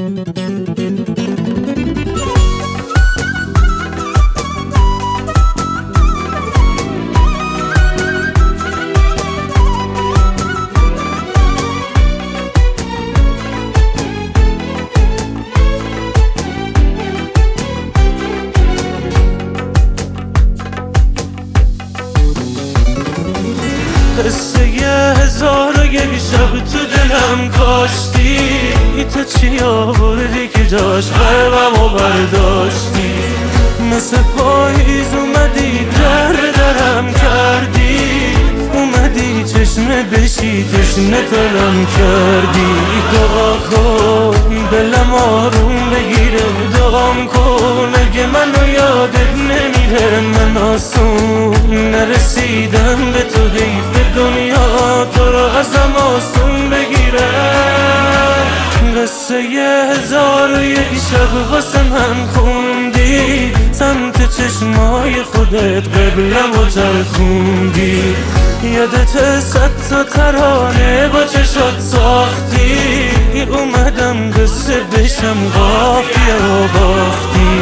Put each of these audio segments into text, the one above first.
قصه 1001 شب تو دلم کاشتی، تو چی آوردی که جاش قلبمو برداشتی؟ مثل پاییز اومدی درم کردی، اومدی چشمه بشی تشنه تلم کردی. دعا کن دلم آروم بگیره، دعام کن اگه منو یادت نمیره. من آسون نرسیدم به تو، حیف دنیا تو رو ازم آسون بگیره. قصه 1001 شب واسه من خوندی، سمت چشمای خودت قبلم و چرخوندی. یادت 100 تا ترانه با چشات ساختی، اومدم قصه بشم قافیه و باختی.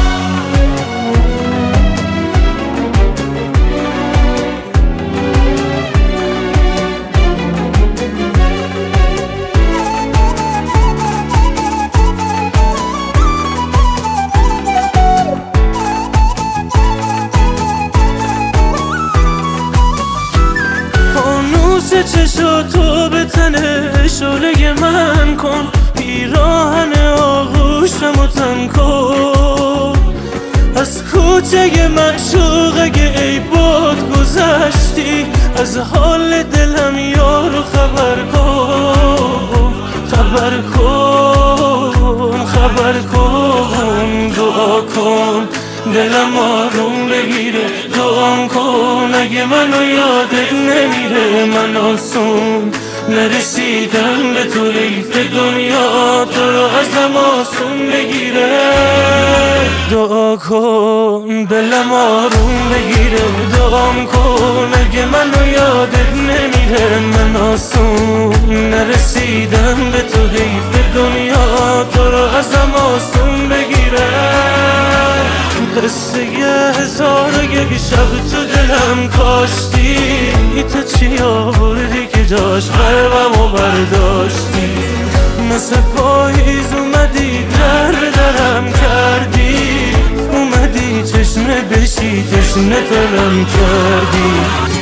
چشاتو به تنه شعله من کن، پیراهن آغوشمو تن کن. از کوچه معشوق اگه ای باد گذشتی، از حال دلم یارو خبر کن. خبر کن خبر کن، دعا کن دلم آروم بگیره. دعام کن اگه منو یادت نمیره. من آسون نرسیدم به تو، حیف دنیا تو رو ازم آسون بگیره. دعا کن دلم آروم بگیره، دعام کن اگه منو یادت نمیره. من آسون نرسیدم به تو، حیف دنیا تو رو ازم آسون بگیره. قصه 1001 شب تو دلم کاشتی، تو چی آوردی که جاش قلبمو برداشتی؟ مثل پاییز اومدی درم کردی، اومدی چشمه بشی تشنه تلم کردی.